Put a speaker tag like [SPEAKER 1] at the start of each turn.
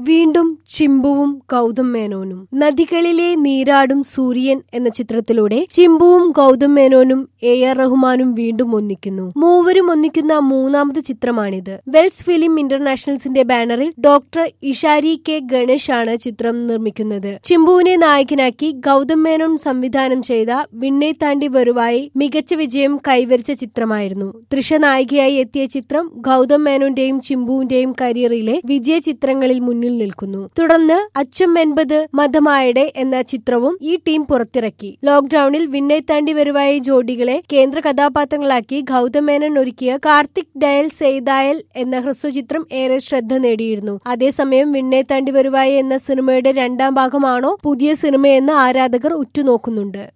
[SPEAKER 1] വീണ്ടും ചിമ്പുവും ഗൗതം മേനോനും. നദികളിലെ നീരാടും സൂര്യൻ എന്ന ചിത്രത്തിലൂടെ ചിമ്പുവും ഗൗതം മേനോനും AR റഹ്മാനും വീണ്ടും ഒന്നിക്കുന്നു. മൂവരും ഒന്നിക്കുന്ന മൂന്നാമത് ചിത്രമാണിത്. വെൽസ് ഫിലിം ഇന്റർനാഷണൽസിന്റെ ബാനറിൽ ഡോക്ടർ ഇഷാരി കെ ഗണേഷ് ആണ് ചിത്രം നിർമ്മിക്കുന്നത്. ചിമ്പുവിനെ നായകനാക്കി ഗൗതം മേനോൻ സംവിധാനം ചെയ്ത വിണ്ണെ താണ്ടി വരുവായി മികച്ച വിജയം കൈവരിച്ച ചിത്രമായിരുന്നു. തൃഷ നായികയായി എത്തിയ ചിത്രം ഗൗതം മേനോന്റെയും ചിമ്പുവിന്റെയും കരിയറിലെ വിജയ ചിത്രങ്ങളിൽ മുന്നിൽ നിൽക്കുന്നു. തുടർന്ന് അച്ഛം 80 മതമായടെ എന്ന ചിത്രവും ഈ ടീം പുറത്തിറക്കി. ലോക്ഡൌണിൽ വിണ്ണെ താണ്ടി വരുവായി ജോഡികളെ കേന്ദ്ര കഥാപാത്രങ്ങളാക്കി ഗൗതം മേനോൻ ഒരുക്കിയ കാർത്തിക് ഡയൽ സെയ്തായൽ എന്ന ഹ്രസ്വചിത്രം ഏറെ ശ്രദ്ധ നേടിയിരുന്നു. അതേസമയം വിണ്ണെ താണ്ടി വരുവായി എന്ന സിനിമയുടെ രണ്ടാം ഭാഗമാണോ പുതിയ സിനിമയെന്ന് ആരാധകർ ഉറ്റുനോക്കുന്നുണ്ട്.